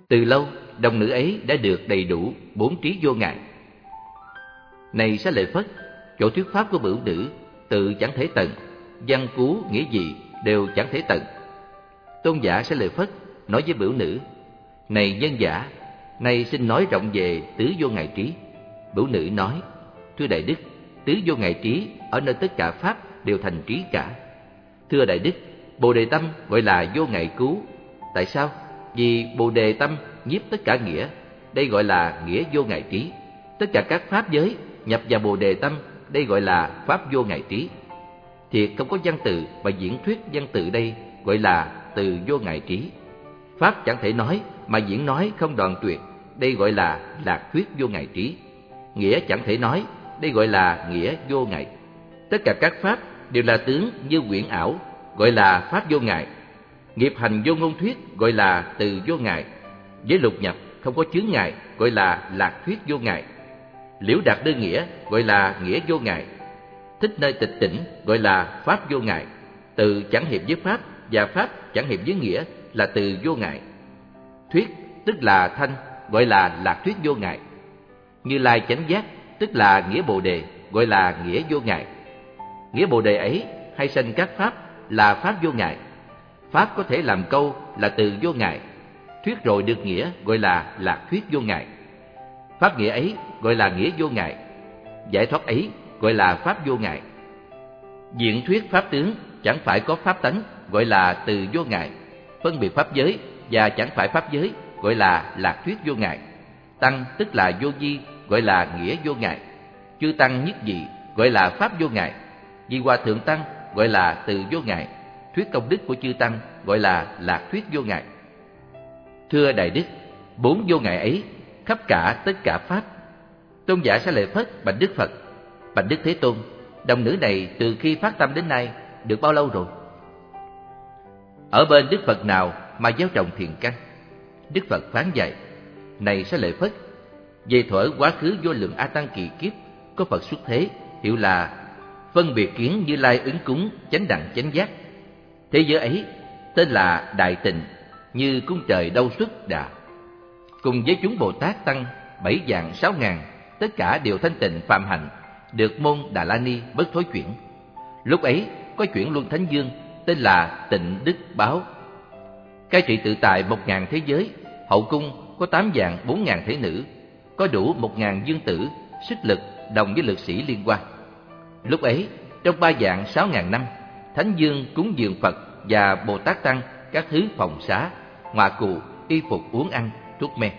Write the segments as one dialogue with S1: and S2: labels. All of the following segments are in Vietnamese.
S1: Từ lâu, đồng nữ ấy đã được đầy đủ 4 trí vô ngại. Này Xá Lợi Phất, chỗ thuyết pháp của bửu nữ tự chẳng thể tận, văn cú nghĩa gì đều chẳng thể tận. Tôn giả Xá Lợi Phất nói với bửu nữ: Này nhân giả, nay xin nói rộng về tứ vô ngại trí. Bửu nữ nói: Thưa Đại Đức, tứ vô ngại trí ở nơi tất cả pháp đều thành trí cả. Thưa Đại Đức, Bồ Đề Tâm gọi là vô ngại cứu. Tại sao? Vì Bồ Đề Tâm nhiếp tất cả nghĩa, đây gọi là nghĩa vô ngại trí. Tất cả các pháp giới nhập vào Bồ Đề Tâm, đây gọi là pháp vô ngại trí. Thiệt không có văn tự mà diễn thuyết văn tự, đây gọi là từ vô ngại trí. Pháp chẳng thể nói mà diễn nói không đoạn tuyệt, đây gọi là lạc thuyết vô ngại trí. Nghĩa chẳng thể nói, đây gọi là nghĩa vô ngại. Tất cả các pháp đều là tướng như quyển ảo, gọi là pháp vô ngại. Nghiệp hành vô ngôn thuyết gọi là từ vô ngại. Với lục nhập không có chướng ngại gọi là lạc thuyết vô ngại. Liễu đạt đơn nghĩa gọi là nghĩa vô ngại. Thích nơi tịch tỉnh gọi là pháp vô ngại. Từ chẳng hiệp với pháp và pháp chẳng hiệp với nghĩa là từ vô ngại. Thuyết tức là thanh gọi là lạc thuyết vô ngại. Như Lai chánh giác tức là nghĩa Bồ Đề gọi là nghĩa vô ngại. Nghĩa Bồ Đề ấy hay sanh các pháp là pháp vô ngại. Pháp có thể làm câu là từ vô ngại. Thuyết rồi được nghĩa gọi là lạc thuyết vô ngại. Pháp nghĩa ấy gọi là nghĩa vô ngại. Giải thoát ấy gọi là pháp vô ngại. Diện thuyết pháp tướng chẳng phải có pháp tánh gọi là từ vô ngại. Phân biệt pháp giới và chẳng phải pháp giới gọi là lạc thuyết vô ngại. Tăng tức là vô vi gọi là nghĩa vô ngại. Chư tăng nhất dị gọi là pháp vô ngại. Di Hòa Thượng Tăng gọi là từ vô ngại. Thuyết công đức của chư tăng gọi là lạc thuyết vô ngại. Thưa Đại Đức, 4 vô ngại ấy khắp cả tất cả pháp. Tôn giả Xá Lợi Phất bạch Đức Phật: Bạch Đức Thế Tôn, đồng nữ này từ khi phát tâm đến nay được bao lâu rồi? Ở bên Đức Phật nào mà gieo trồng thiền căn? Đức Phật phán dạy: Này Xá Lợi Phất, về thuở quá khứ vô lượng A Tăng kỳ kiếp, có Phật xuất thế, hiệu là phân biệt kiến Như Lai ứng cúng chánh đẳng chánh giác. Thế giới ấy tên là Đại Tịnh, như cung trời đâu xuất đà. Cùng với chúng Bồ Tát Tăng 7.600.000, tất cả đều thanh tịnh phạm hạnh, được môn Đà La Ni bất thối chuyển. Lúc ấy có chuyển luân thánh dương tên là Tịnh Đức Báo, cai trị tự tại 1.000 thế giới. Hậu cung có 8.400.000 thế nữ, có đủ 1.000 dương tử, sức lực đồng với lực sĩ liên quan. Lúc ấy trong 3.600.000 năm, thánh dương cúng dường Phật và Bồ Tát Tăng các thứ phòng xá, ngoạ cụ, y phục uống ăn, thuốc men.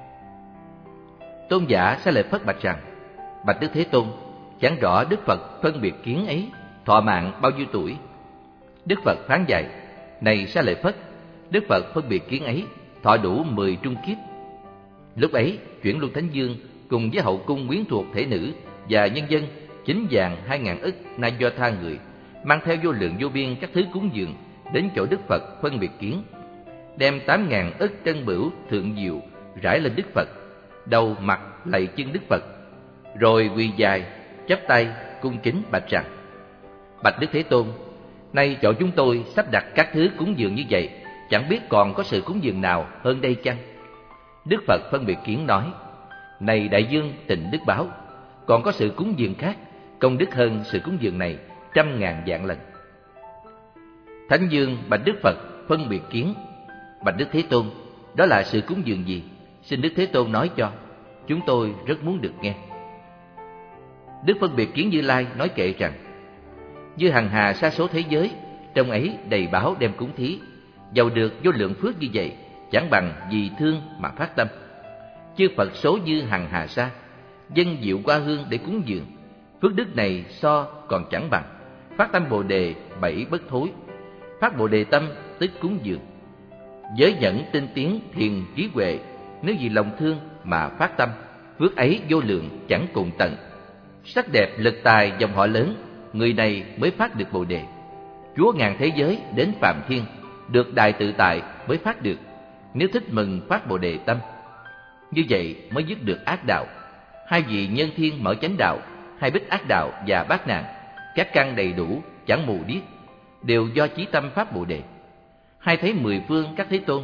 S1: Tôn giả Xá Lợi Phất bạch rằng: Bạch Đức Thế Tôn, chẳng rõ Đức Phật phân biệt kiến ấy thọ mạng bao nhiêu tuổi? Đức Phật phán dạy: Này Xá Lợi Phất, Đức Phật phân biệt kiến ấy thọ đủ 10 trung kiếp. Lúc ấy chuyển luân thánh dương cùng với hậu cung quyến thuộc thể nữ và nhân dân 9.200.000 ức na do tha người, mang theo vô lượng vô biên các thứ cúng dường đến chỗ Đức Phật phân biệt kiến, đem 8.000 ức trân bửu thượng diệu rải lên Đức Phật, đầu mặt lạy chân Đức Phật, rồi quỳ dài chắp tay cung kính bạch rằng: Bạch Đức Thế Tôn, nay chỗ chúng tôi sắp đặt các thứ cúng dường như vậy, chẳng biết còn có sự cúng dường nào hơn đây chăng? Đức Phật phân biệt kiến nói: Này đại dương Tịnh Đức Báo, còn có sự cúng dường khác, công đức hơn sự cúng dường này 100.000 vạn lần. Thánh dương bạch Đức Phật phân biệt kiến: Bạch Đức Thế Tôn, đó là sự cúng dường gì? Xin Đức Thế Tôn nói cho, chúng tôi rất muốn được nghe. Đức phân biệt kiến Như Lai nói kệ rằng: Như hằng hà sa số thế giới, trong ấy đầy báo đem cúng thí, giàu được vô lượng phước như vậy, chẳng bằng vì thương mà phát tâm. Chư Phật số như hằng hà sa, dân diệu qua hương để cúng dường, phước đức này so còn chẳng bằng. Phát tâm Bồ Đề 7 bất thối, phát Bồ Đề tâm tức cúng dường. Giới nhẫn tinh tiến thiền trí huệ, nếu vì lòng thương mà phát tâm, phước ấy vô lượng chẳng cùng tận. Sắc đẹp lực tài dòng họ lớn, người này mới phát được Bồ Đề. Chúa ngàn thế giới đến phàm thiên, được đại tự tại mới phát được, nếu thích mừng phát Bồ Đề tâm. Như vậy mới dứt được ác đạo. Hai vị nhân thiên mở chánh đạo, hai bích ác đạo và bát nạn, các căn đầy đủ chẳng mù điếc, đều do chí tâm phát Bồ Đề. Hai thấy mười phương các thế tôn,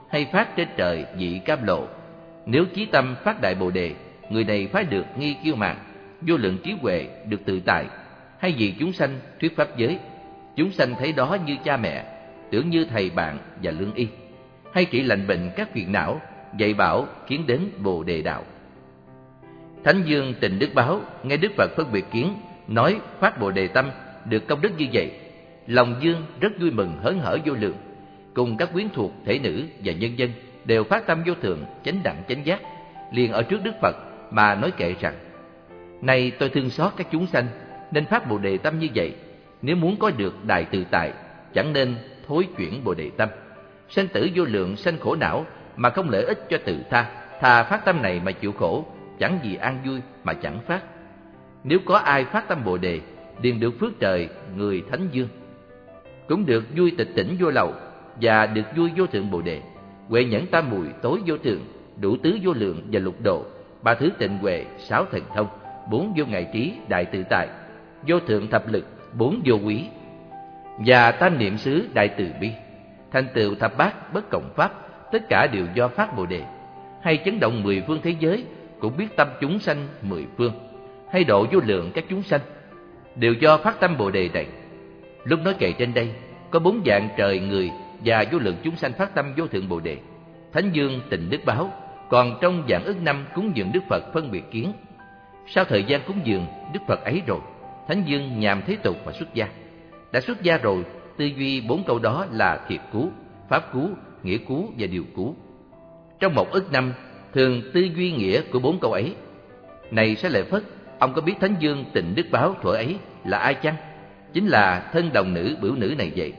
S1: hay phát trên trời vị cam lộ. Nếu chí tâm phát đại bồ đề, người này phá được nghi kiêu mạn, vô lượng trí huệ được tự tại. Hay vì chúng sanh thuyết pháp giới, chúng sanh thấy đó như cha mẹ, tưởng như thầy bạn và lương y. Hay trị lành bệnh các phiền não, dạy bảo kiến đến bồ đề đạo. Thánh Dương Tịnh Đức Báo nghe Đức Phật phân biệt kiến nói phát bồ đề tâm được công đức như vậy, lòng Dương rất vui mừng hớn hở vô lượng, cùng các quyến thuộc thể nữ và nhân dân đều phát tâm vô thượng chánh đẳng chánh giác, liền ở trước Đức Phật mà nói kệ rằng: Này tôi thương xót các chúng sanh, nên phát bồ đề tâm như vậy. Nếu muốn có được đại tự tại, chẳng nên thối chuyển bồ đề tâm. Sanh tử vô lượng sanh khổ não mà không lợi ích cho tự tha, thà phát tâm này mà chịu khổ, chẳng gì an vui mà chẳng phát. Nếu có ai phát tâm bồ đề, liền được phước trời người Thánh Dương, cũng được vui tịch tỉnh vô lậu, và được vui vô thượng bồ đề, huệ nhẫn tam mùi tối vô thượng, đủ tứ vô lượng và lục độ, ba thứ tịnh huệ, sáu thần thông, bốn vô ngại trí đại tự tại, vô thượng thập lực, bốn vô quý, và tam niệm xứ đại từ bi, thành tựu thập bát bất cộng pháp, tất cả đều do phát bồ đề. Hay chấn động mười phương thế giới, cũng biết tâm chúng sanh mười phương, hay độ vô lượng các chúng sanh, đều do phát tâm bồ đề này. Lúc nói kệ trên đây, có bốn dạng trời người và vô lượng chúng sanh phát tâm vô thượng bồ đề. Thánh Dương Tịnh Đức Báo còn trong dạng ức năm cúng dường Đức Phật phân biệt kiến. Sau thời gian cúng dường Đức Phật ấy rồi, Thánh Dương nhàm thế tục mà xuất gia. Đã xuất gia rồi, tư duy bốn câu đó là thiệt cứu, pháp cứu, nghĩa cứu và điều cứu. Trong một ức năm, thường tư duy nghĩa của bốn câu ấy. Này Xá Lợi Phất, ông có biết Thánh Dương Tịnh Đức Báo thuở ấy là ai chăng? Chính là thân đồng nữ bửu nữ này vậy.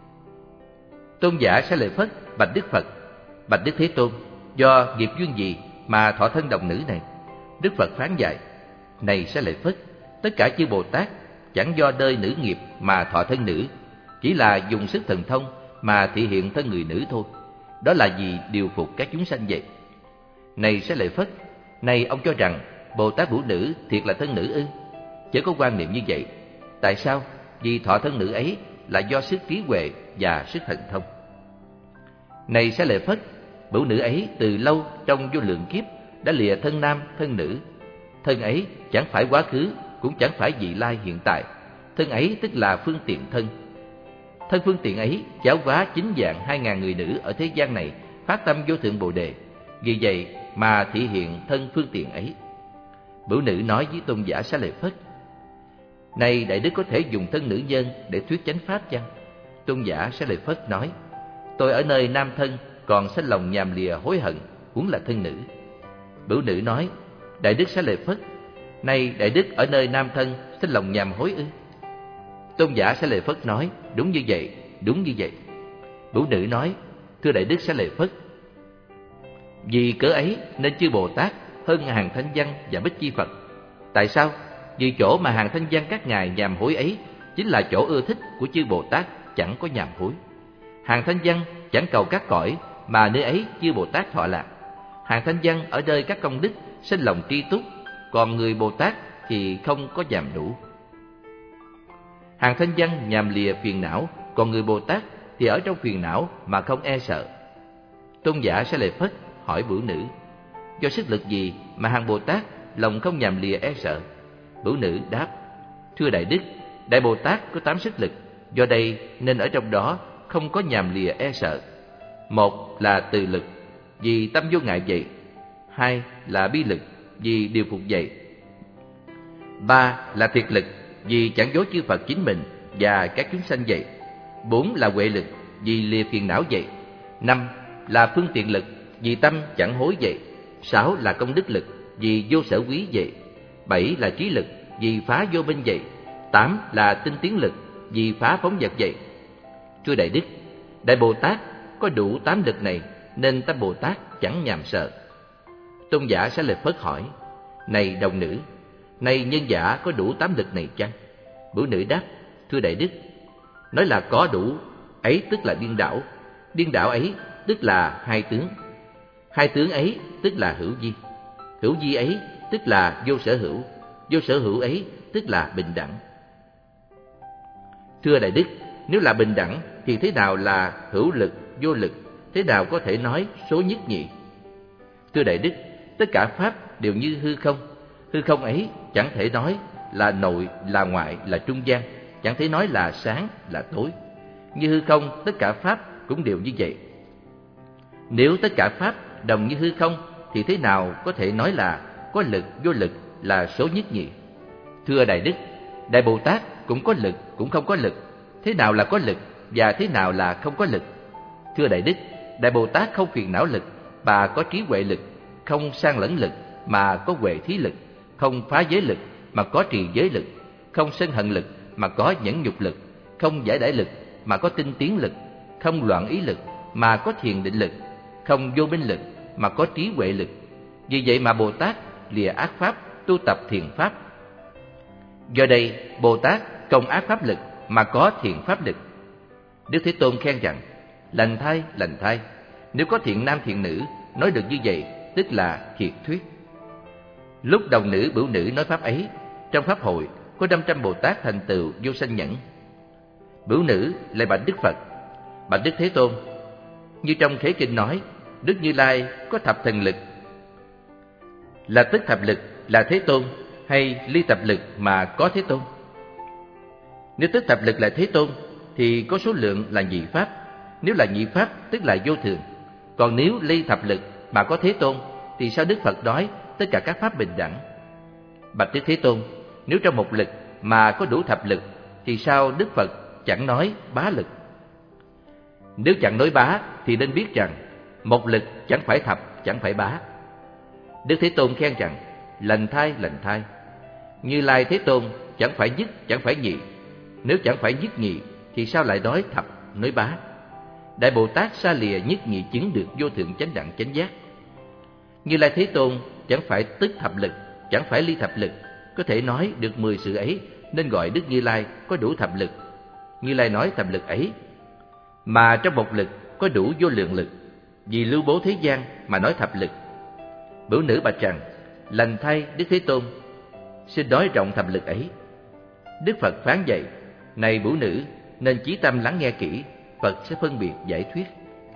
S1: Tôn giả Xá Lợi Phất bạch Đức Phật: Bạch Đức Thế Tôn, do nghiệp duyên gì mà thọ thân đồng nữ này? Đức Phật phán dạy: Này Xá Lợi Phất, tất cả chư Bồ Tát chẳng do đời nữ nghiệp mà thọ thân nữ, chỉ là dùng sức thần thông mà thị hiện thân người nữ thôi. Đó là vì điều phục các chúng sanh vậy. Này Xá Lợi Phất, này ông cho rằng Bồ Tát bửu nữ thiệt là thân nữ ư? Chớ có quan niệm như vậy. Tại sao? Vì thọ thân nữ ấy là do sức trí huệ và sức thần thông. Này Xá Lợi Phất, bửu nữ ấy từ lâu trong vô lượng kiếp đã lìa thân nam thân nữ. Thân ấy chẳng phải quá khứ, cũng chẳng phải vị lai hiện tại. Thân ấy tức là phương tiện thân. Thân phương tiện ấy giáo hóa 9 vạn 2.000 người nữ ở thế gian này phát tâm vô thượng bồ đề. Vì vậy mà thị hiện thân phương tiện ấy. Bửu nữ nói với tôn giả Xá Lợi Phất: Này đại đức có thể dùng thân nữ nhân để thuyết chánh pháp chăng? Tôn giả Xá Lợi Phất nói: Tôi ở nơi nam thân còn sanh lòng nhàm lìa hối hận, huống là thân nữ. Bửu nữ nói: Đại đức Xá Lợi Phất, này đại đức ở nơi nam thân sanh lòng nhàm hối ư? Tôn giả Xá Lợi Phất nói: Đúng như vậy, đúng như vậy. Bửu nữ nói: Thưa đại đức Xá Lợi Phất, vì cớ ấy nên chư Bồ Tát hơn hàng thanh văn và bích chi Phật. Tại sao? Vì chỗ mà hàng thanh văn các ngài nhàm hối ấy chính là chỗ ưa thích của chư Bồ Tát chẳng có nhàm hối. Hàng thanh văn chẳng cầu các cõi, mà nơi ấy chư Bồ Tát thọ lạc. Hàng thanh văn ở nơi các công đức sinh lòng tri túc, còn người Bồ Tát thì không có nhàm đủ. Hàng thanh văn nhàm lìa phiền não, còn người Bồ Tát thì ở trong phiền não mà không e sợ. Tôn giả Xá Lợi Phất hỏi bửu nữ: Do sức lực gì mà hàng Bồ Tát lòng không nhàm lìa e sợ? Bửu nữ đáp: Thưa đại đức, đại Bồ Tát có 8 sức lực, do đây nên ở trong đó không có nhàm lìa e sợ. Một là từ lực, vì tâm vô ngại vậy. Hai là bi lực, vì điều phục vậy. Ba là thiệt lực, vì chẳng dối chư Phật chính mình và các chúng sanh vậy. Bốn là huệ lực, vì lìa phiền não vậy. Năm là phương tiện lực, vì tâm chẳng hối vậy. Sáu là công đức lực, vì vô sở quý vậy. Bảy là trí lực, vì phá vô minh vậy. Tám là tinh tiến lực, vì phá phóng vật vậy. Thưa đại đức, đại Bồ Tát có đủ 8 lực này, nên tâm Bồ Tát chẳng nhàm sợ. Tôn giả Xá Lợi Phất hỏi: Này đồng nữ, này nhân giả có đủ 8 lực này chăng? Bửu nữ đáp: Thưa đại đức, nói là có đủ ấy tức là điên đảo, điên đảo ấy tức là hai tướng, hai tướng ấy tức là hữu vi, hữu vi ấy tức là vô sở hữu, vô sở hữu ấy tức là bình đẳng. Thưa đại đức, nếu là bình đẳng thì thế nào là hữu lực, vô lực? thế nào có thể nói số nhất nhị? Thưa Đại Đức, tất cả pháp đều như hư không ấy chẳng thể nói là nội là ngoại là trung gian, chẳng thể nói là sáng là tối. Như hư không, tất cả pháp cũng đều như vậy. Nếu tất cả pháp đồng như hư không thì thế nào có thể nói là có lực vô lực là số nhất nhị? Thưa Đại Đức, Đại Bồ Tát cũng có lực cũng không có lực, thế nào là có lực và thế nào là không có lực? Thưa Đại Đức, Đại Bồ Tát không phiền não lực mà có trí huệ lực, không sang lẫn lực mà có huệ thí lực, không phá giới lực mà có trì giới lực, không sân hận lực mà có nhẫn nhục lực, không giải đãi lực mà có tinh tiến lực, không loạn ý lực mà có thiền định lực, không vô minh lực mà có trí huệ lực. Vì vậy mà Bồ Tát lìa ác pháp, tu tập thiền pháp. Do đây, Bồ Tát công ác pháp lực mà có thiền pháp lực. Đức Thế Tôn khen rằng: lành thay, nếu có thiện nam thiện nữ nói được như vậy, tức là thiệt thuyết. Lúc đồng nữ bửu nữ nói pháp ấy, trong pháp hội có 500 Bồ Tát thành tựu vô sanh nhẫn. Bửu nữ lại bạch Đức Phật: bạch Đức Thế Tôn, như trong Khế Kinh nói, Đức Như Lai có thập thần lực, là tức thập lực là Thế Tôn, hay ly thập lực mà có Thế Tôn? Nếu tức thập lực là Thế Tôn thì có số lượng là nhị pháp, nếu là nhị pháp tức là vô thường. Còn nếu ly thập lực mà có Thế Tôn thì sao Đức Phật nói tất cả các pháp bình đẳng? Bạch Đức Thế Tôn, nếu trong một lực mà có đủ thập lực thì sao Đức Phật chẳng nói bá lực? Nếu chẳng nói bá thì nên biết rằng một lực chẳng phải thập, chẳng phải bá. Đức Thế Tôn khen rằng: lành thay, Như Lai Thế Tôn chẳng phải nhất, chẳng phải nhị. Nếu chẳng phải nhất nhị thì sao lại nói thập, nói bá? Đại Bồ Tát xa lìa nhất nhị chứng được vô thượng chánh đẳng chánh giác. Như Lai Thế Tôn chẳng phải tức thập lực, chẳng phải ly thập lực, có thể nói được 10 sự ấy, nên gọi Đức Như Lai có đủ thập lực. Như Lai nói thập lực ấy, mà trong một lực có đủ vô lượng lực, vì lưu bố thế gian mà nói thập lực. Bửu nữ bạch rằng: lành thay Đức Thế Tôn, xin nói rộng thập lực ấy. Đức Phật phán dạy: này bửu nữ, nên chí tâm lắng nghe kỹ, Phật sẽ phân biệt giải thuyết.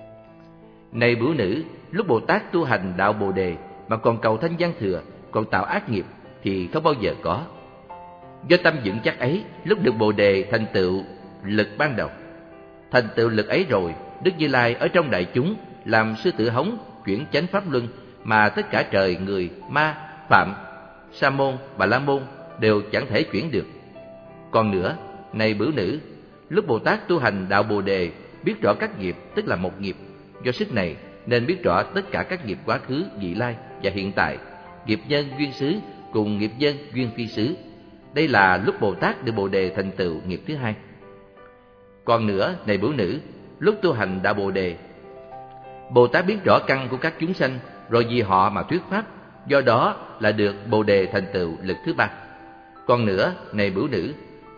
S1: Này bửu nữ, lúc Bồ Tát tu hành đạo Bồ Đề mà còn cầu thanh văn thừa, còn tạo ác nghiệp thì không bao giờ có. Do tâm vững chắc ấy, lúc được Bồ Đề thành tựu lực ban đầu. Thành tựu lực ấy rồi, Đức Như Lai ở trong đại chúng làm sư tử hống chuyển chánh pháp luân, mà tất cả trời, người, ma, phạm, sa môn, bà la môn đều chẳng thể chuyển được. Còn nữa, này bửu nữ, lúc Bồ Tát tu hành đạo Bồ Đề biết rõ các nghiệp tức là một nghiệp, do sức này nên biết rõ tất cả các nghiệp quá khứ, vị lai và hiện tại, nghiệp nhân duyên xứ cùng nghiệp nhân duyên phi xứ. Đây là lúc Bồ Tát được Bồ Đề thành tựu nghiệp thứ hai. Còn nữa, này bửu nữ, lúc tu hành đạo Bồ Đề, Bồ Tát biết rõ căn của các chúng sanh, rồi vì họ mà thuyết pháp, do đó là được Bồ Đề thành tựu lực thứ ba. Còn nữa, này bửu nữ,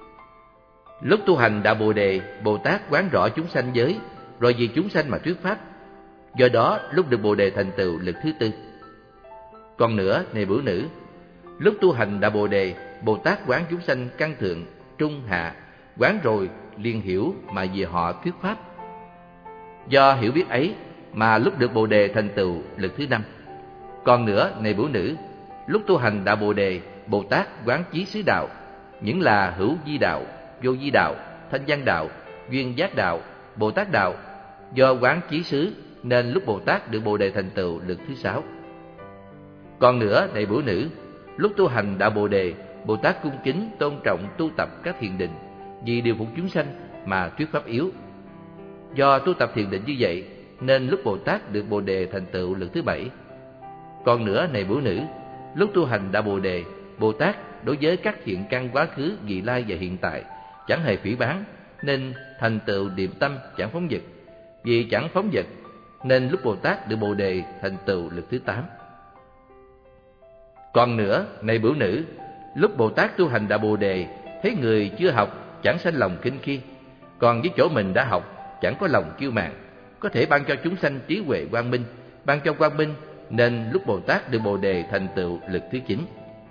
S1: lúc tu hành đạo Bồ Đề, Bồ Tát quán rõ chúng sanh giới, rồi vì chúng sanh mà thuyết pháp, do đó lúc được Bồ Đề thành tựu lực thứ tư. Còn nữa, này bửu nữ, lúc tu hành đạo Bồ Đề, Bồ Tát quán chúng sanh căn thượng, trung, hạ, quán rồi liền hiểu mà vì họ thuyết pháp. Do hiểu biết ấy mà lúc được Bồ Đề thành tựu lực thứ năm. Còn nữa, này bửu nữ, lúc tu hành đạo Bồ Đề, Bồ Tát quán chí xứ đạo, những là hữu di đạo, vô di đạo, thanh văn đạo, duyên giác đạo, Bồ Tát đạo. Do quán chí xứ nên lúc Bồ Tát được Bồ Đề thành tựu lực thứ sáu. Còn nữa, này bửu nữ, lúc tu hành đạo Bồ Đề, Bồ Tát cung kính tôn trọng tu tập các thiền định, vì điều phục chúng sanh mà thuyết pháp yếu. Do tu tập thiền định như vậy nên lúc Bồ Tát được Bồ Đề thành tựu lực thứ bảy. Còn nữa, này bửu nữ, lúc tu hành đạo Bồ Đề, Bồ Tát đối với các thiện căn quá khứ, vị lai và hiện tại chẳng hề phỉ báng, nên thành tựu điềm tâm chẳng phóng dật. Vì chẳng phóng dật nên lúc Bồ Tát được Bồ Đề thành tựu lực thứ 8. Còn nữa, này bửu nữ, lúc Bồ Tát tu hành đạo Bồ Đề, thấy người chưa học chẳng sanh lòng khinh khi, còn với chỗ mình đã học chẳng có lòng kiêu mạn, có thể ban cho chúng sanh trí huệ quang minh, ban cho quang minh, nên lúc Bồ Tát được Bồ Đề thành tựu lực thứ 9.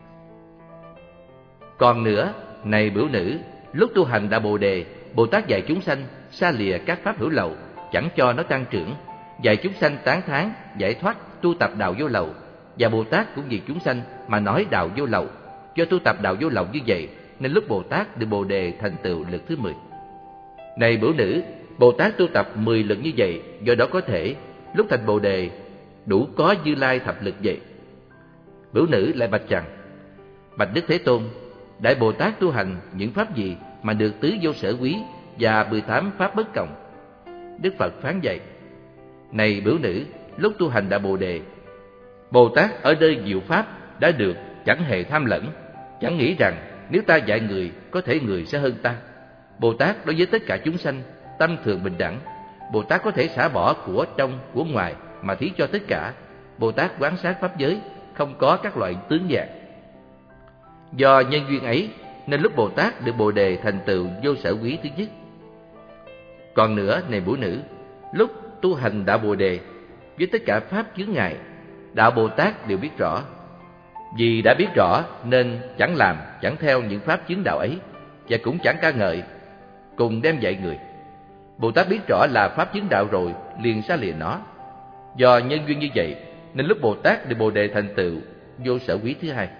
S1: Còn nữa, này bửu nữ, lúc tu hành đạo Bồ Đề, Bồ Tát dạy chúng sanh xa lìa các pháp hữu lậu, chẳng cho nó tăng trưởng, dạy chúng sanh tán thán, giải thoát, tu tập đạo vô lậu. Và Bồ Tát cũng vì chúng sanh mà nói đạo vô lậu. Do tu tập đạo vô lậu như vậy, nên lúc Bồ Tát được Bồ Đề thành tựu lực thứ 10. Này bửu nữ, Bồ Tát tu tập 10 lực như vậy, do đó có thể lúc thành Bồ Đề đủ có Như Lai thập lực vậy. Bửu nữ lại bạch rằng: Bạch Đức Thế Tôn, Đại Bồ Tát tu hành những pháp gì mà được tứ vô sở quý và 18 pháp bất cộng? Đức Phật phán dạy: Này bửu nữ, lúc tu hành Đại Bồ Đề, Bồ Tát ở nơi diệu pháp đã được chẳng hề tham lẫn, chẳng nghĩ rằng nếu ta dạy người, có thể người sẽ hơn ta. Bồ Tát đối với tất cả chúng sanh tâm thường bình đẳng. Bồ Tát có thể xả bỏ của trong của ngoài mà thí cho tất cả. Bồ Tát quán sát pháp giới, không có các loại tướng dạng. Do nhân duyên ấy nên lúc Bồ Tát được Bồ Đề thành tựu vô sở quý thứ nhất. Còn nữa, này bửu nữ, lúc tu hành đạo Bồ Đề, với tất cả pháp chướng ngại, đạo Bồ Tát đều biết rõ. Vì đã biết rõ nên chẳng làm, chẳng theo những pháp chướng đạo ấy, và cũng chẳng ca ngợi, cùng đem dạy người. Bồ Tát biết rõ là pháp chướng đạo rồi, liền xa lìa nó. Do nhân duyên như vậy nên lúc Bồ Tát được Bồ Đề thành tựu vô sở quý thứ hai.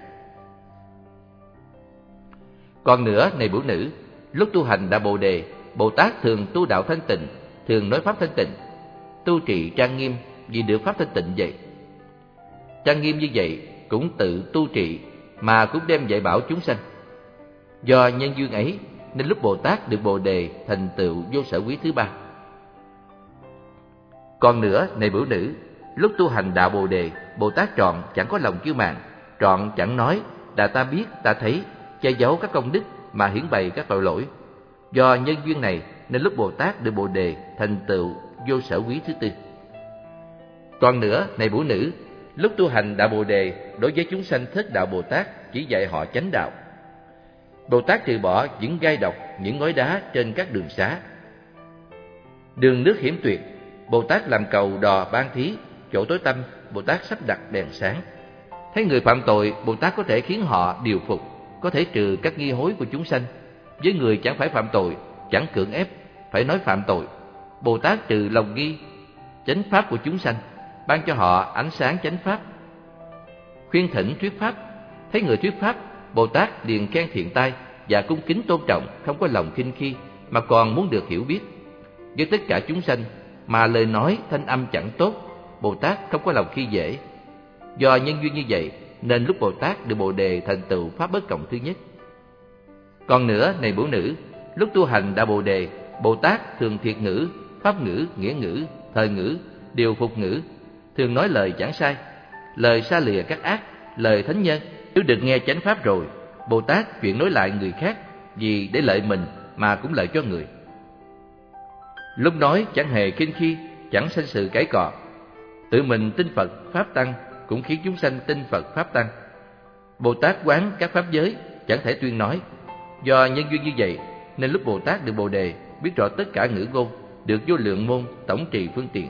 S1: Còn nữa, này bửu nữ, lúc tu hành đạo Bồ Đề, Bồ Tát thường tu đạo thanh tịnh, thường nói pháp thanh tịnh, tu trì trang nghiêm vì được pháp thanh tịnh vậy. Trang nghiêm như vậy cũng tự tu trì mà cũng đem dạy bảo chúng sanh. Do nhân duyên ấy nên lúc Bồ Tát được Bồ Đề thành tựu vô sở quý thứ ba. Còn nữa, này bửu nữ, lúc tu hành đạo Bồ Đề, Bồ Tát trọn chẳng có lòng kiêu mạn, trọn chẳng nói là ta biết, ta thấy, che giấu các công đức mà hiển bày các tội lỗi. Do nhân duyên này nên lúc Bồ Tát được Bồ Đề thành tựu vô sở quý thứ tư. Còn nữa, này bửu nữ, lúc tu hành đạo Bồ Đề, đối với chúng sanh thất đạo Bồ Tát chỉ dạy họ chánh đạo. Bồ Tát trừ bỏ những gai độc, những ngói đá trên các đường xá, đường nước hiểm tuyệt. Bồ Tát làm cầu đò ban thí, chỗ tối tăm Bồ Tát sắp đặt đèn sáng. Thấy người phạm tội, Bồ Tát có thể khiến họ điều phục, có thể trừ các nghi hối của chúng sanh. Với người chẳng phải phạm tội, chẳng cưỡng ép phải nói phạm tội, Bồ Tát trừ lòng nghi chánh pháp của chúng sanh, ban cho họ ánh sáng chánh pháp. Khuyên thỉnh thuyết pháp, thấy người thuyết pháp, Bồ Tát liền khen thiện tai và cung kính tôn trọng, không có lòng khinh khi, mà còn muốn được hiểu biết. Với tất cả chúng sanh mà lời nói thanh âm chẳng tốt, Bồ Tát không có lòng khi dễ. Do nhân duyên như vậy nên lúc Bồ Tát được Bồ Đề thành tựu pháp bất cộng thứ nhất. Còn nữa, này bửu nữ, lúc tu hành đạo Bồ Đề, Bồ Tát thường thiệt ngữ, pháp ngữ, nghĩa ngữ, thời ngữ, điều phục ngữ, thường nói lời chẳng sai, lời xa lìa các ác, lời thánh nhân. Nếu được nghe chánh pháp rồi, Bồ Tát chuyện nói lại người khác, vì để lợi mình mà cũng lợi cho người. Lúc nói chẳng hề khinh khi, chẳng sanh sự cãi cọ. Tự mình tin Phật pháp tăng, cũng khiến chúng sanh tin Phật pháp tăng. Bồ Tát quán các pháp giới, chẳng thể tuyên nói. Do nhân duyên như vậy nên lúc Bồ Tát được Bồ Đề, biết rõ tất cả ngữ ngôn, được vô lượng môn tổng trì phương tiện.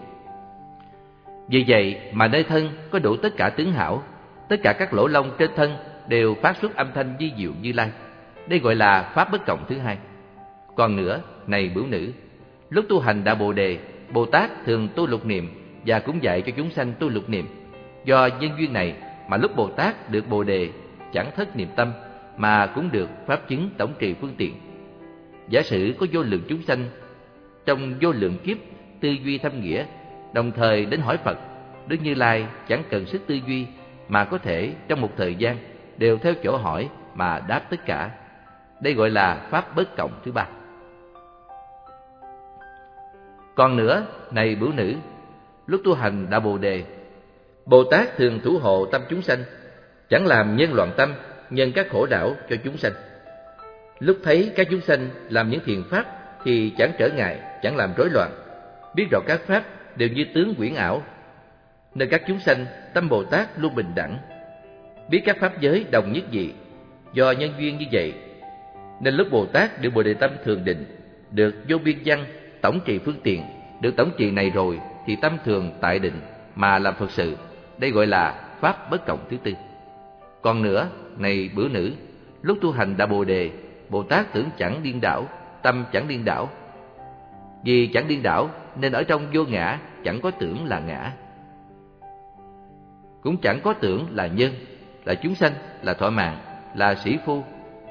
S1: Vì vậy mà nơi thân có đủ tất cả tướng hảo, tất cả các lỗ lông trên thân đều phát xuất âm thanh vi diệu Như Lai. Đây gọi là pháp bất cộng thứ hai. Còn nữa, này bửu nữ, lúc tu hành đạo Bồ Đề, Bồ Tát thường tu lục niệm và cũng dạy cho chúng sanh tu lục niệm. Do nhân duyên này mà lúc Bồ Tát được Bồ Đề chẳng thất niệm tâm, mà cũng được pháp chứng tổng trì phương tiện. Giả sử có vô lượng chúng sanh trong vô lượng kiếp tư duy thâm nghĩa, đồng thời đến hỏi Phật, Đức Như Lai chẳng cần sức tư duy mà có thể trong một thời gian đều theo chỗ hỏi mà đáp tất cả. Đây gọi là pháp bất cộng thứ ba. Còn nữa, này bửu nữ, lúc tu hành đạo Bồ Đề, Bồ Tát thường thủ hộ tâm chúng sanh, chẳng làm nhân loạn tâm, nhân các khổ đảo cho chúng sanh. Lúc thấy các chúng sanh làm những thiện pháp thì chẳng trở ngại, chẳng làm rối loạn, biết rõ các pháp đều như tướng quyển ảo, nên các chúng sanh tâm Bồ Tát luôn bình đẳng, biết các pháp giới đồng nhất dị. Do nhân duyên như vậy nên lúc Bồ Tát được Bồ Đề tâm thường định, được vô biên văn tổng trì phương tiện. Được tổng trì này rồi thì tâm thường tại định mà làm Phật sự. Đây gọi là pháp bất cộng thứ tư. Còn nữa, này bửu nữ, lúc tu hành đạo Bồ Đề, Bồ Tát tưởng chẳng điên đảo, tâm chẳng điên đảo. Vì chẳng điên đảo nên ở trong vô ngã chẳng có tưởng là ngã, cũng chẳng có tưởng là nhân, là chúng sanh, là thọ mạng, là sĩ phu,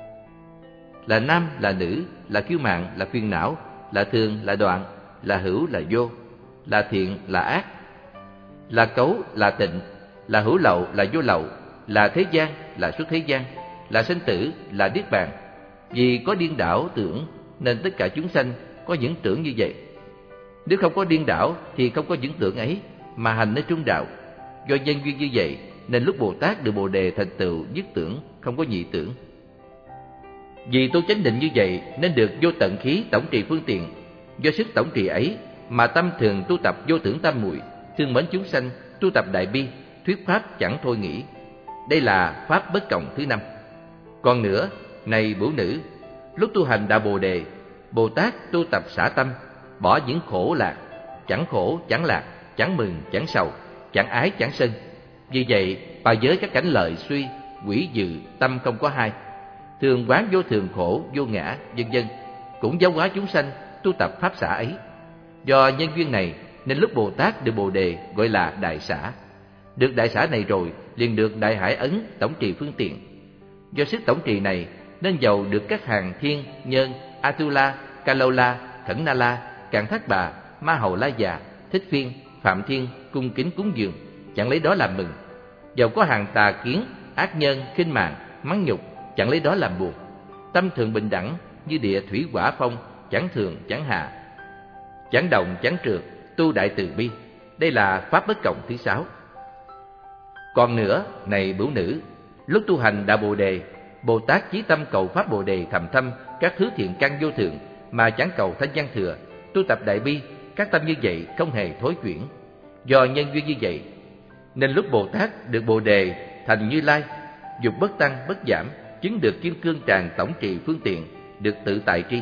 S1: là nam, là nữ, là kiêu mạn, là phiền não, là thường, là đoạn, là hữu, là vô, là thiện, là ác, là cấu, là tịnh, là hữu lậu, là vô lậu, là thế gian, là xuất thế gian, là sanh tử, là niết bàn. Vì có điên đảo tưởng nên tất cả chúng sanh có những tưởng như vậy. Nếu không có điên đảo thì không có những tưởng ấy mà hành nơi trung đạo. Do nhân duyên như vậy nên lúc Bồ Tát được Bồ Đề thành tựu nhất tưởng, không có nhị tưởng. Vì tu chánh định như vậy nên được vô tận khí tổng trì phương tiện. Do sức tổng trì ấy mà tâm thường tu tập vô tưởng tam muội, thương mến chúng sanh, tu tập đại bi, thuyết pháp chẳng thôi nghĩ. Đây là pháp bất cộng thứ 5. Còn nữa, này bửu nữ, lúc tu hành đạo Bồ Đề, Bồ Tát tu tập xả tâm, bỏ những khổ lạc, chẳng khổ, chẳng lạc, chẳng mừng, chẳng sầu, chẳng ái, chẳng sân. Vì vậy, bà giới các cảnh lợi suy, quỷ dự, tâm không có hai, thường quán vô thường khổ, vô ngã, vân vân, cũng giáo hóa chúng sanh tu tập pháp xả ấy. Do nhân duyên này nên lúc Bồ Tát được Bồ Đề gọi là đại xả. Được đại xả này rồi liền được đại hải ấn tổng trì phương tiện. Do sức tổng trì này nên giàu được các hàng thiên, nhân, Atula, Kalola, Khẩn Na La, Càn Thác Bà, Ma Hầu La Già, Thích Phiên, Phạm Thiên cung kính cúng dường, chẳng lấy đó làm mừng. Giàu có hàng tà kiến, ác nhân, khinh mạng, mắng nhục, chẳng lấy đó làm buồn. Tâm thường bình đẳng như địa thủy hỏa phong, chẳng thường chẳng hạ, chẳng động chẳng trượt, tu đại từ bi. Đây là pháp bất cộng thứ 6. Còn nữa, này bửu nữ, lúc tu hành đạo Bồ Đề, Bồ Tát chí tâm cầu pháp Bồ Đề thầm thâm các thứ thiện căn vô thượng mà chẳng cầu thanh văn thừa, tu tập đại bi, các tâm như vậy không hề thối chuyển. Do nhân duyên như vậy nên lúc Bồ Tát được Bồ Đề thành Như Lai, dục bất tăng bất giảm, chứng được kim cương tràng tổng trì phương tiện, được tự tại tri.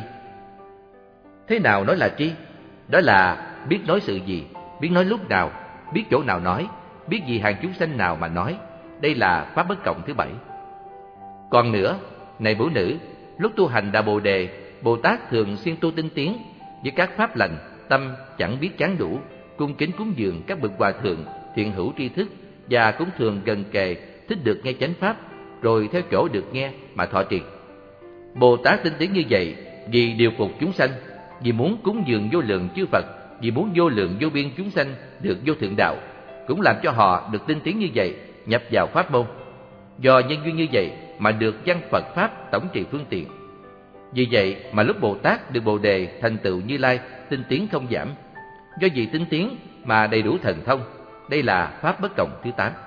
S1: Thế nào nói là tri? Đó là biết nói sự gì, biết nói lúc nào, biết chỗ nào nói, biết vì hàng chúng sanh nào mà nói. Đây là pháp bất cộng thứ 7. Còn nữa, này bửu nữ, lúc tu hành đạo Bồ Đề, Bồ Tát thường xuyên tu tinh tiến với các pháp lành, tâm chẳng biết chán đủ, cung kính cúng dường các bậc hòa thượng, thiện hữu tri thức, và cũng thường gần kề thích được nghe chánh pháp, rồi theo chỗ được nghe mà thọ trì. Bồ Tát tinh tiến như vậy vì điều phục chúng sanh, vì muốn cúng dường vô lượng chư Phật, vì muốn vô lượng vô biên chúng sanh được vô thượng đạo, cũng làm cho họ được tinh tiến như vậy, nhập vào pháp môn. Do nhân duyên như vậy mà được văn Phật pháp tổng trì phương tiện. Vì vậy mà lúc Bồ Tát được Bồ Đề thành tựu Như Lai, tinh tiến không giảm. Do vì tinh tiến mà đầy đủ thần thông. Đây là pháp bất cộng thứ 8.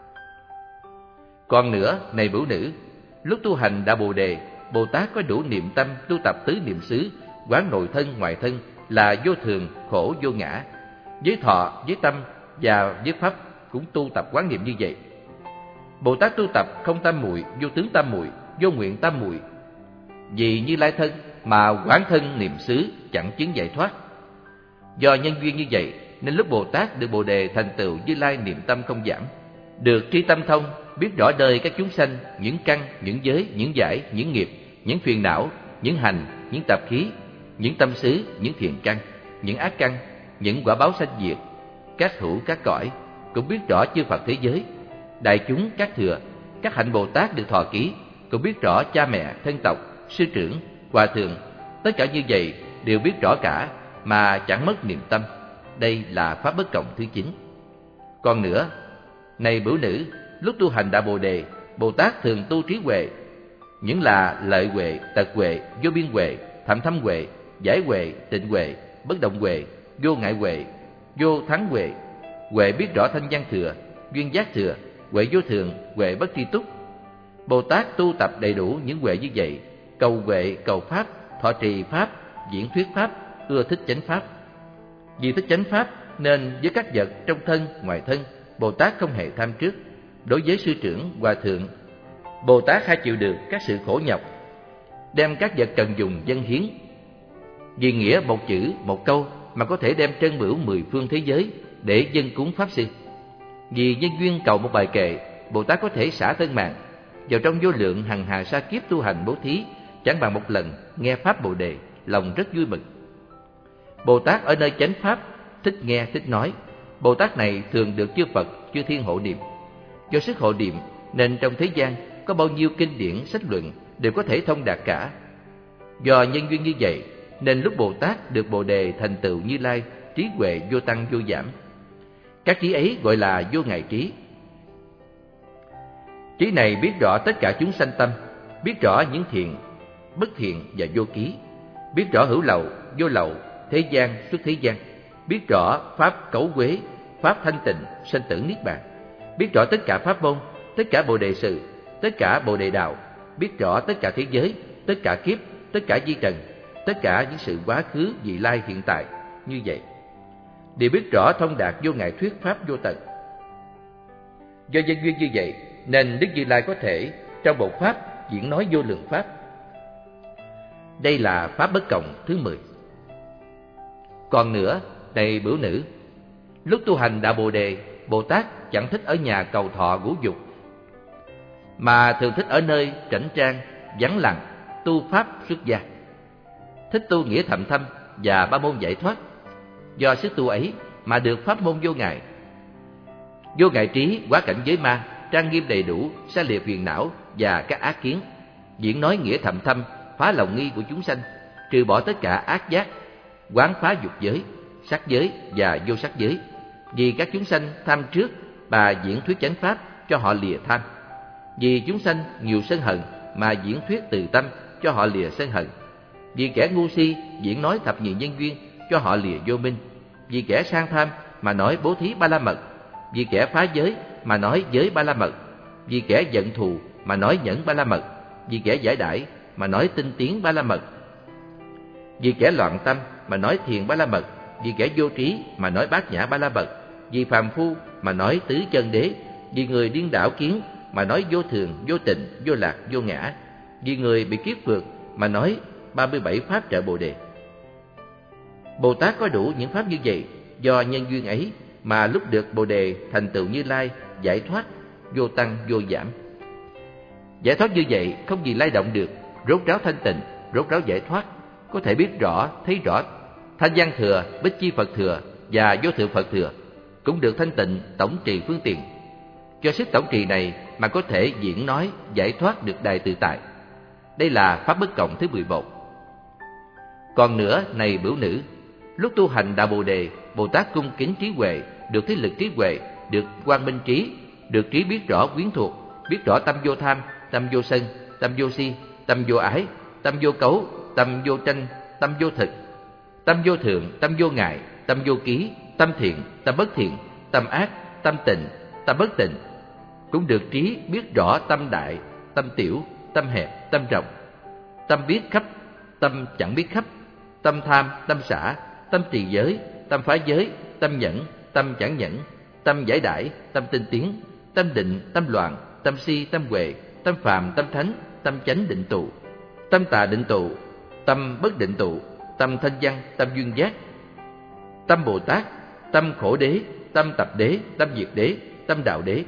S1: Còn nữa, này bửu nữ, lúc tu hành đạo Bồ Đề, Bồ Tát có đủ niệm tâm tu tập tứ niệm xứ, quán nội thân ngoại thân là vô thường, khổ, vô ngã. Với thọ, với tâm và với pháp cũng tu tập quán niệm như vậy. Bồ Tát tu tập không tam muội, vô tướng tam muội, vô nguyện tam muội. Vì Như Lai thân mà quán thân niệm xứ chẳng chứng giải thoát. Do nhân duyên như vậy nên lúc Bồ Tát được Bồ Đề thành tựu Như Lai niệm tâm không giảm, được tri tâm thông, biết rõ đời các chúng sanh, những căn, những giới, những giải, những nghiệp, những phiền não, những hành, những tập khí, những tâm xứ, những thiện căn, những ác căn, những quả báo sanh diệt, các hữu các cõi, cũng biết rõ chư Phật thế giới, đại chúng các thừa, các hạnh Bồ Tát được thọ ký, cũng biết rõ cha mẹ, thân tộc, sư trưởng, hòa thượng, tất cả như vậy đều biết rõ cả mà chẳng mất niệm tâm. Đây là pháp bất cộng thứ 9. Còn nữa, này bửu nữ, lúc tu hành đạo Bồ Đề, Bồ Tát thường tu trí huệ, những là lợi huệ, tật huệ, vô biên huệ, thậm thâm huệ, giải huệ, tịnh huệ, bất động huệ, vô ngại huệ, vô thắng huệ, huệ biết rõ thanh văn thừa, duyên giác thừa, huệ vô thường, huệ bất tri túc. Bồ Tát tu tập đầy đủ những huệ như vậy, cầu huệ, cầu pháp, thọ trì pháp, diễn thuyết pháp, ưa thích chánh pháp. Vì thích chánh pháp nên với các vật trong thân, ngoài thân, Bồ Tát không hề tham trước. Đối với sư trưởng, hòa thượng, Bồ Tát hay chịu được các sự khổ nhọc, đem các vật cần dùng dâng hiến. Vì nghĩa một chữ, một câu mà có thể đem trân bửu 10 phương thế giới để dâng cúng pháp sư. Vì nhân duyên cầu một bài kệ, Bồ Tát có thể xả thân mạng vào trong vô lượng hằng hà sa kiếp tu hành bố thí, chẳng bằng một lần nghe pháp Bồ Đề, lòng rất vui mừng. Bồ Tát ở nơi chánh pháp, thích nghe, thích nói. Bồ Tát này thường được chư Phật, chư Thiên hộ niệm. Do sức hộ niệm nên trong thế gian có bao nhiêu kinh điển, sách luận đều có thể thông đạt cả. Do nhân duyên như vậy nên lúc Bồ Tát được Bồ Đề thành tựu Như Lai, trí huệ vô tăng vô giảm. Các trí ấy gọi là vô ngại trí. Trí này biết rõ tất cả chúng sanh tâm, biết rõ những thiện, bất thiện và vô ký, biết rõ hữu lậu, vô lậu, thế gian, xuất thế gian, biết rõ pháp cấu quế, pháp thanh tịnh, sanh tử niết bàn, biết rõ tất cả pháp môn, tất cả bồ đề sự, tất cả bồ đề đạo, biết rõ tất cả thế giới, tất cả kiếp, tất cả di trần, tất cả những sự quá khứ, vị lai, hiện tại. Như vậy đều biết rõ thông đạt vô ngại thuyết pháp vô tận. Do nhân duyên như vậy nên Đức Như Lai có thể trong một pháp diễn nói vô lượng pháp. Đây là pháp bất cộng thứ 10. Còn nữa, này bửu nữ, lúc tu hành đạo Bồ Đề, Bồ Tát chẳng thích ở nhà cầu thọ ngũ dục, mà thường thích ở nơi chảnh trang, vắng lặng, tu pháp xuất gia, thích tu nghĩa thậm thâm và ba môn giải thoát. Do sức tu ấy mà được pháp môn vô ngại. Vô ngại trí quá cảnh giới ma, trang nghiêm đầy đủ, xa lìa phiền não và các ác kiến, diễn nói nghĩa thậm thâm, phá lòng nghi của chúng sanh, trừ bỏ tất cả ác giác, quán phá dục giới, sắc giới và vô sắc giới. Vì các chúng sanh tham trước, bà diễn thuyết chánh pháp cho họ lìa tham. Vì chúng sanh nhiều sân hận mà diễn thuyết từ tâm cho họ lìa sân hận. Vì kẻ ngu si diễn nói thập nhị nhân duyên cho họ lìa vô minh. Vì kẻ sang tham mà nói bố thí ba la mật. Vì kẻ phá giới mà nói giới ba la mật. Vì kẻ giận thù mà nói nhẫn ba la mật. Vì kẻ giải đãi mà nói tinh tiến ba la mật. Vì kẻ loạn tâm mà nói thiền ba la mật. Vì kẻ vô trí mà nói bát nhã ba la mật. Vì phàm phu mà nói tứ chân đế. Vì người điên đảo kiến mà nói vô thường, vô tịnh, vô lạc, vô ngã. Vì người bị kiết phược mà nói 37 pháp trợ Bồ Đề. Bồ Tát có đủ những pháp như vậy, do nhân duyên ấy mà lúc được Bồ Đề thành tựu Như Lai, giải thoát, vô tăng, vô giảm. Giải thoát như vậy không gì lay động được, rốt ráo thanh tịnh, rốt ráo giải thoát, có thể biết rõ, thấy rõ Thanh Văn Thừa, Bích Chi Phật Thừa và Vô Thượng Phật Thừa, cũng được thanh tịnh tổng trì phương tiện. Do sức tổng trì này mà có thể diễn nói, giải thoát được đại tự tại. Đây là pháp bất cộng thứ 11. Còn nữa, này bửu nữ, lúc tu hành đạo Bồ Đề, Bồ Tát cung kính trí huệ, được thế lực trí huệ, được quang minh trí, được trí biết rõ quyến thuộc, biết rõ tâm vô tham, tâm vô sân, tâm vô si, tâm vô ái, tâm vô cấu, tâm vô tranh, tâm vô thực, tâm vô thượng, tâm vô ngại, tâm vô ký, tâm thiện, tâm bất thiện, tâm ác, tâm tịnh, tâm bất tịnh. Cũng được trí biết rõ tâm đại, tâm tiểu, tâm hẹp, tâm rộng, tâm biết khắp, tâm chẳng biết khắp, tâm tham, tâm xả, tâm trì giới, tâm phá giới, tâm nhẫn, tâm chẳng nhẫn, tâm giải đãi, tâm tinh tiến, tâm định, tâm loạn, tâm si, tâm huệ, tâm phàm, tâm thánh, tâm chánh định tụ, tâm tà định tụ, tâm bất định tụ, tâm thanh văn, tâm duyên giác, tâm Bồ Tát, tâm khổ đế, tâm tập đế, tâm diệt đế, tâm đạo đế.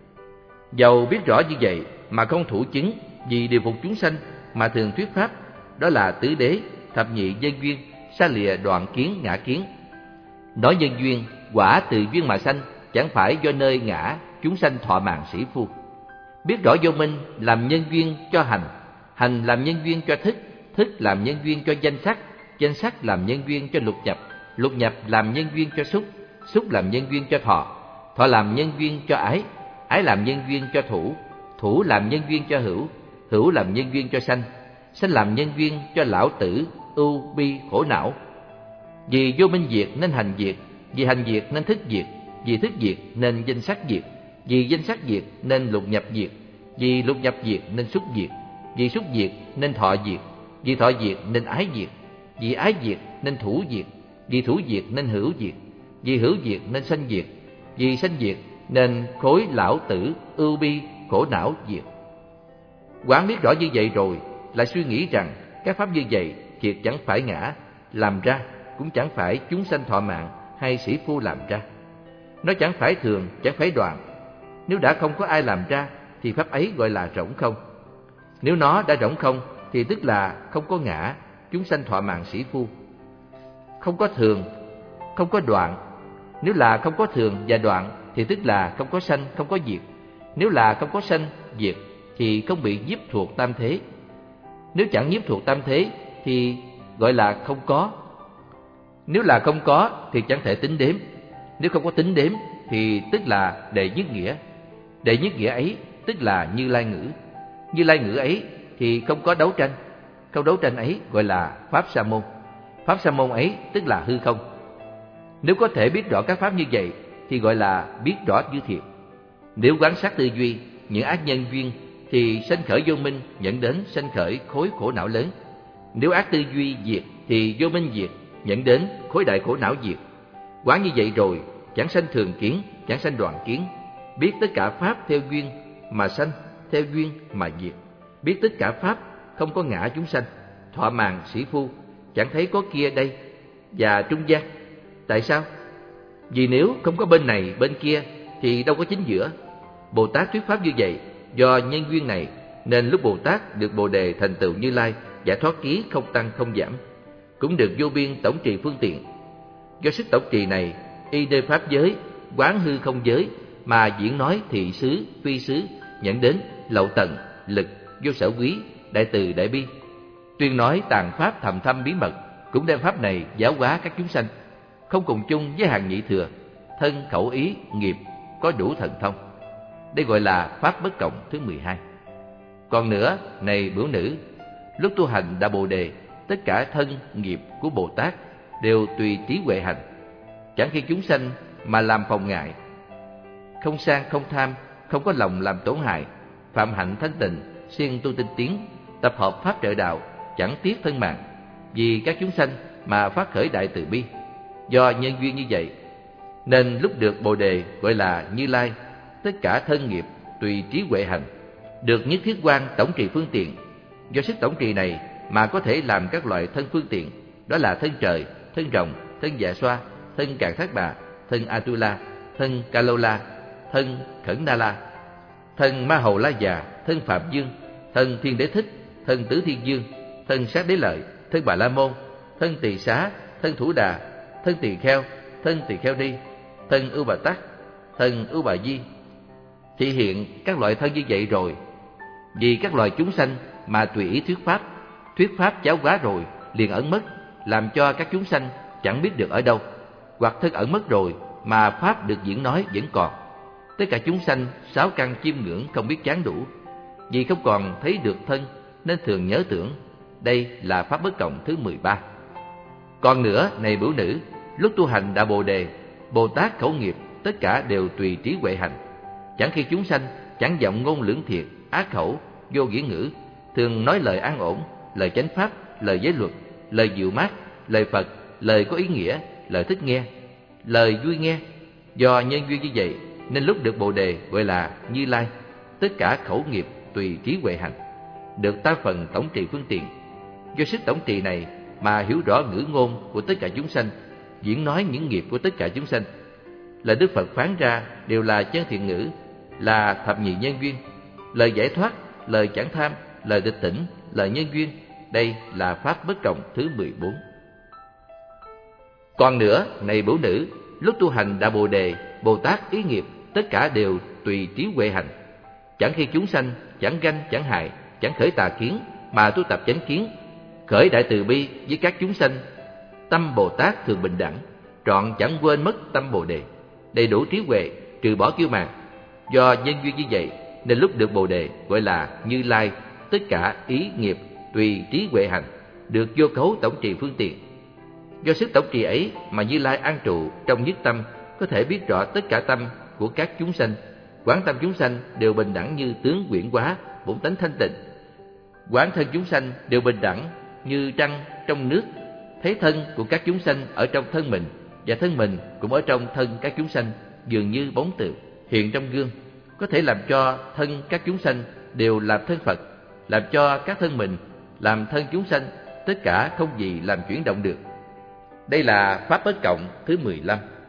S1: Dầu biết rõ như vậy mà không thủ chứng, vì điều phục chúng sanh mà thường thuyết pháp, đó là tứ đế, thập nhị nhân duyên, xa lìa đoạn kiến, ngã kiến. Nói nhân duyên, quả từ duyên mà sanh, chẳng phải do nơi ngã chúng sanh thọ mạng sĩ phu. Biết rõ vô minh làm nhân duyên cho hành, hành làm nhân duyên cho thức, thức làm nhân duyên cho danh sắc, danh sắc làm nhân duyên cho lục nhập, lục nhập làm nhân duyên cho xúc, xúc làm nhân duyên cho thọ, thọ làm nhân duyên cho ái, ái làm nhân duyên cho thủ, thủ làm nhân duyên cho hữu, hữu làm nhân duyên cho sanh, sanh làm nhân duyên cho lão tử, ưu, bi, khổ não. Vì vô minh diệt nên hành diệt, vì hành diệt nên thức diệt, vì thức diệt nên danh sắc diệt, vì danh sắc diệt nên lục nhập diệt, vì lục nhập diệt nên xúc diệt, vì xúc diệt nên thọ diệt, vì thọ diệt nên ái diệt, vì ái diệt nên thủ diệt, vì thủ diệt nên hữu diệt, vì hữu diệt nên sanh diệt, vì sanh diệt nên khối lão tử, ưu bi, khổ não diệt. Quán biết rõ như vậy rồi, lại suy nghĩ rằng các pháp như vậy thiệt chẳng phải ngã làm ra, cũng chẳng phải chúng sanh thọ mạng hay sĩ phu làm ra. Nó chẳng phải thường, chẳng phải đoạn. Nếu đã không có ai làm ra thì pháp ấy gọi là rỗng không. Nếu nó đã rỗng không thì tức là không có ngã, chúng sanh thọ mạng sĩ phu. không có thường, không có đoạn. Nếu là không có thường và đoạn thì tức là không có sanh, không có diệt. Nếu là không có sanh, diệt thì không bị nhiếp thuộc tam thế. Nếu chẳng nhiếp thuộc tam thế thì gọi là không có. Nếu là không có thì chẳng thể tính đếm. Nếu không có tính đếm thì tức là đệ nhất nghĩa. Đệ nhất nghĩa ấy tức là Như Lai ngữ. Như Lai ngữ ấy thì không có đấu tranh. Không đấu tranh ấy gọi là Pháp Sa môn. Pháp Sa môn ấy tức là hư không. Nếu có thể biết rõ các pháp như vậy thì gọi là biết rõ như thiệt. Nếu quán sát tư duy những ác nhân duyên thì sanh khởi vô minh dẫn đến sanh khởi khối khổ não lớn. Nếu ác tư duy diệt thì vô minh diệt dẫn đến khối đại khổ não diệt. Quán như vậy rồi chẳng sanh thường kiến, chẳng sanh đoạn kiến. Biết tất cả pháp theo duyên mà sanh, theo duyên mà diệt. Biết tất cả pháp không có ngã chúng sanh, thọ màng sĩ phu, chẳng thấy có kia đây và trung gian. Tại sao? Vì nếu không có bên này bên kia thì đâu có chính giữa. Bồ Tát thuyết pháp như vậy do nhân duyên này nên lúc Bồ Tát được Bồ Đề thành tựu Như Lai, giải thoát ký không tăng không giảm, cũng được vô biên tổng trì phương tiện. Do sức tổng trì này, y nơi pháp giới, quán hư không giới mà diễn nói thị xứ, phi xứ, dẫn đến lậu tận, lực, vô sở quý, đại từ đại bi. Tuyên nói tàn pháp thầm thâm bí mật, cũng đem pháp này giáo hóa các chúng sanh, không cùng chung với hàng nhị thừa, thân khẩu ý nghiệp có đủ thần thông. Đây gọi là pháp bất cộng thứ 12. Còn nữa, này bửu nữ, lúc tu hành Đại Bồ Đề, tất cả thân nghiệp của Bồ Tát đều tùy trí huệ hành, chẳng khi chúng sanh mà làm phòng ngại, không sang không tham, không có lòng làm tổn hại, phạm hạnh thanh tịnh, siêng tu tinh tiến, tập hợp pháp trợ đạo, chẳng tiếc thân mạng, vì các chúng sanh mà phát khởi đại từ bi. Do nhân duyên như vậy nên lúc được Bồ Đề gọi là Như Lai, tất cả thân nghiệp tùy trí huệ hành, được nhất thiết quan tổng trì phương tiện. Do sức tổng trì này mà có thể làm các loại thân phương tiện, đó là thân trời, thân rồng, thân dạ xoa, thân Càn Thác Bà, thân Atula, thân Kalola, thân Khẩn Na La, thân Ma Hầu La Già, thân Phạm Dương, thân Thiên Đế Thích, thân Tứ Thiên Dương, thân Sát Đế Lợi, thân Bà La Môn, thân Tỳ Xá, thân Thủ Đà, thân Tỳ Kheo, thân Tỳ Kheo Ni, thân Ưu Bà Tắc, thân Ưu Bà Di. Thị hiện các loại thân như vậy rồi, vì các loài chúng sanh mà tùy ý thuyết pháp giáo hóa rồi liền ẩn mất, làm cho các chúng sanh chẳng biết được ở đâu, hoặc thân ẩn mất rồi mà pháp được diễn nói vẫn còn. Tất cả chúng sanh sáu căn chiêm ngưỡng không biết chán đủ, vì không còn thấy được thân nên thường nhớ tưởng. Đây là pháp bất cộng thứ 13. Còn nữa, này bửu nữ, lúc tu hành Đại Bồ Đề, Bồ Tát khẩu nghiệp tất cả đều tùy trí huệ hành, chẳng khi chúng sanh chẳng vọng ngôn lưỡng thiệt, ác khẩu, vô nghĩa ngữ, thường nói lời an ổn, lời chánh pháp, lời giới luật, lời dịu mát, lời Phật, lời có ý nghĩa, lời thích nghe, lời vui nghe. Do nhân duyên như vậy nên lúc được Bồ Đề gọi là Như Lai, tất cả khẩu nghiệp tùy trí huệ hành, được tam phần tổng trì phương tiện. Do sức tổng trì này mà hiểu rõ ngữ ngôn của tất cả chúng sanh, diễn nói những nghiệp của tất cả chúng sanh. Lời Đức Phật phán ra đều là chân thiện ngữ, là thập nhị nhân duyên, lời giải thoát, lời chẳng tham, lời tịch tỉnh, lời nhân duyên. Đây là pháp bất cộng thứ 14. Còn nữa, này bửu nữ, lúc tu hành Đại Bồ Đề, Bồ Tát ý nghiệp tất cả đều tùy trí huệ hành, chẳng khi chúng sanh chẳng ganh chẳng hại, chẳng khởi tà kiến mà tu tập chánh kiến, khởi đại từ bi với các chúng sanh. Tâm Bồ Tát thường bình đẳng, trọn chẳng quên mất tâm Bồ Đề, đầy đủ trí huệ, trừ bỏ kiêu mạn. Do nhân duyên như vậy nên lúc được Bồ Đề gọi là Như Lai, tất cả ý nghiệp tùy trí huệ hành, được vô cấu tổng trì phương tiện. Do sức tổng trì ấy mà Như Lai an trụ trong nhất tâm, có thể biết rõ tất cả tâm của các chúng sanh. Quán tâm chúng sanh đều bình đẳng như tướng quyển hóa, bổn tánh thanh tịnh. Quán thân chúng sanh đều bình đẳng như trăng trong nước, thấy thân của các chúng sanh ở trong thân mình, và thân mình cũng ở trong thân các chúng sanh, dường như bóng tượng hiện trong gương, có thể làm cho thân các chúng sanh đều làm thân Phật, làm cho các thân mình làm thân chúng sanh, tất cả không gì làm chuyển động được. Đây là pháp bất cộng thứ 15.